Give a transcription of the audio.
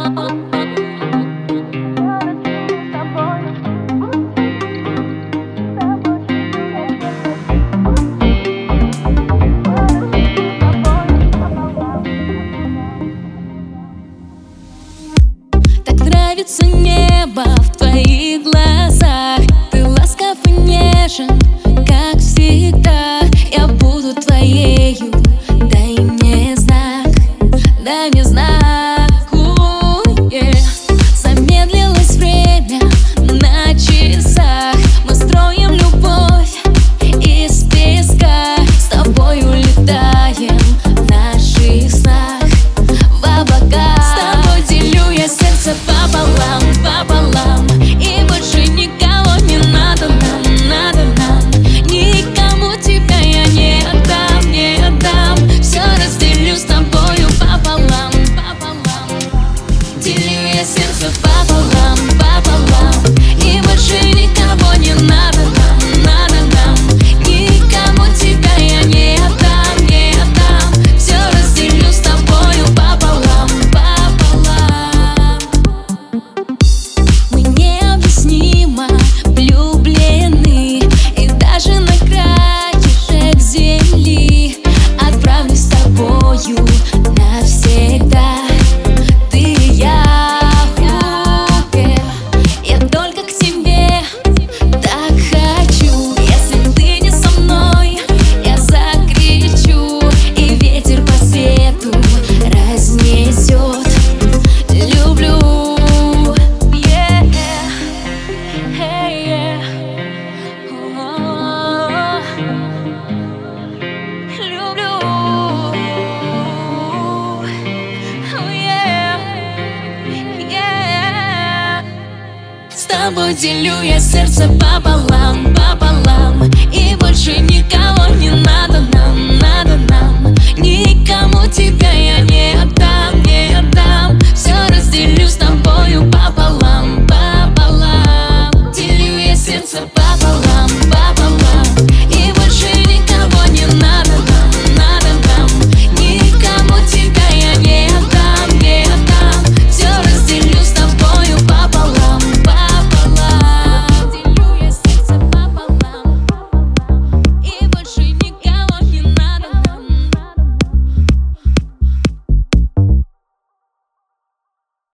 Нравится небо в твоих глазах. Ты ласков и нежен, как всегда. Я буду твоею, дай мне знак, дай мне знак. Замедлилось время на часах. Мы строим любовь из песка. С тобой улетаем в наших снах в облака. С тобой делю я сердце пополам, пополам. И больше никого не надо нам, надо нам. Никому тебя я не отдам, не отдам. Все разделю с тобою пополам, пополам. Делю я сердце пополам, пополам. И больше никого не надо нам, надо нам. Никому тебя я не отдам, не отдам. Все разделю с тобою пополам, пополам. Мы необъяснимо влюблены. И даже на краешек земли отправлюсь с тобою навсегда. Ты и я. Я только к тебе так хочу. Если ты не со мной, я закричу. И ветер по свету разнесет. Люблю. С тобой делю я сердце пополам, пополам. И больше никого не надо.